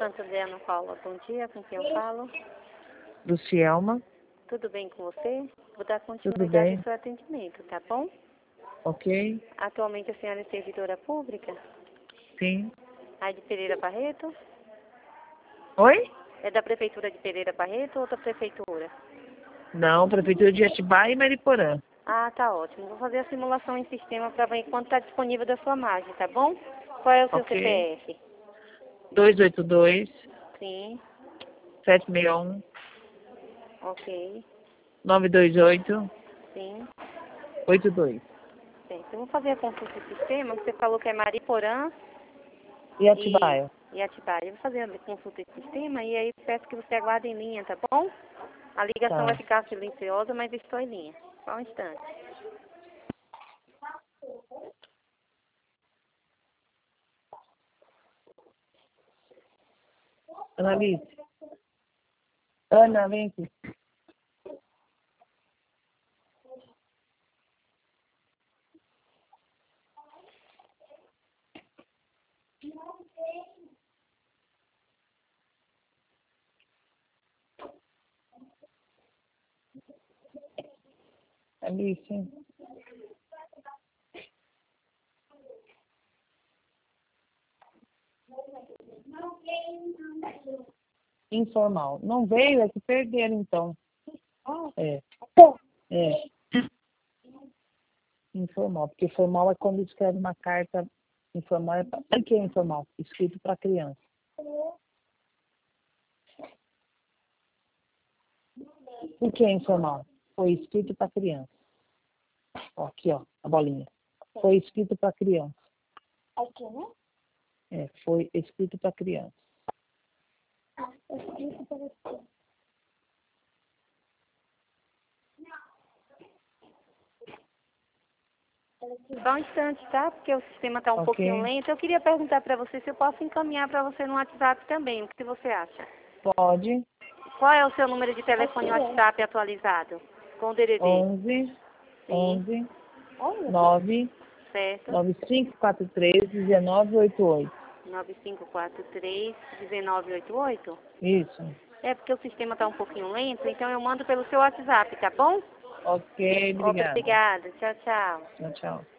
Santo André, Ana Paula. Bom dia, com quem eu falo? Lucielma. Tudo bem com você? Vou dar Tudo continuidade bem. ao seu atendimento, tá bom? Ok? Atualmente a senhora é servidora pública? Sim. Aí de Pereira Barreto? Oi? É da Prefeitura de Pereira Barreto ou outra prefeitura? Não, Prefeitura de Atibaia e Mariporã. Ah, tá ótimo. Vou fazer a simulação em sistema para ver quanto está disponível da sua margem, tá bom? Qual é o seu Ok. CPF? 282 Sim, 761 ok. 928 Sim, 82. certo. Eu vou fazer a consulta em sistema, que você falou que é Mariporã E e, Atibaia? e Atibaia. Eu vou fazer a consulta em sistema e aí peço que você aguarde em linha, tá bom? A ligação vai Tá. ficar silenciosa, mas estou em linha. Só um instante. Ana Alice. Ana, vem aqui. Alice. Informal. Não veio, é que perderam então. É. É. Informal. Porque formal é quando escreve uma carta. Informal é. O que é informal? Escrito para criança. O que é informal? Foi escrito para criança. Ó, aqui, ó, a bolinha. Foi escrito para criança. Aqui, né? É, foi escrito para criança. Escrito para você. Só um instante, tá? Porque o sistema está um pouquinho Ok? lento. Eu queria perguntar para você se eu posso encaminhar para você no WhatsApp também. O que você acha? Pode. Qual é o seu número de telefone WhatsApp atualizado? Com o DDD? 11 Sim, 11 Olha, 9 certo. 9543 1988. 9543-1988? Isso. É porque o sistema está um pouquinho lento, então eu mando pelo seu WhatsApp, tá bom? Ok, obrigada. Obrigada. Tchau, tchau. Tchau, tchau.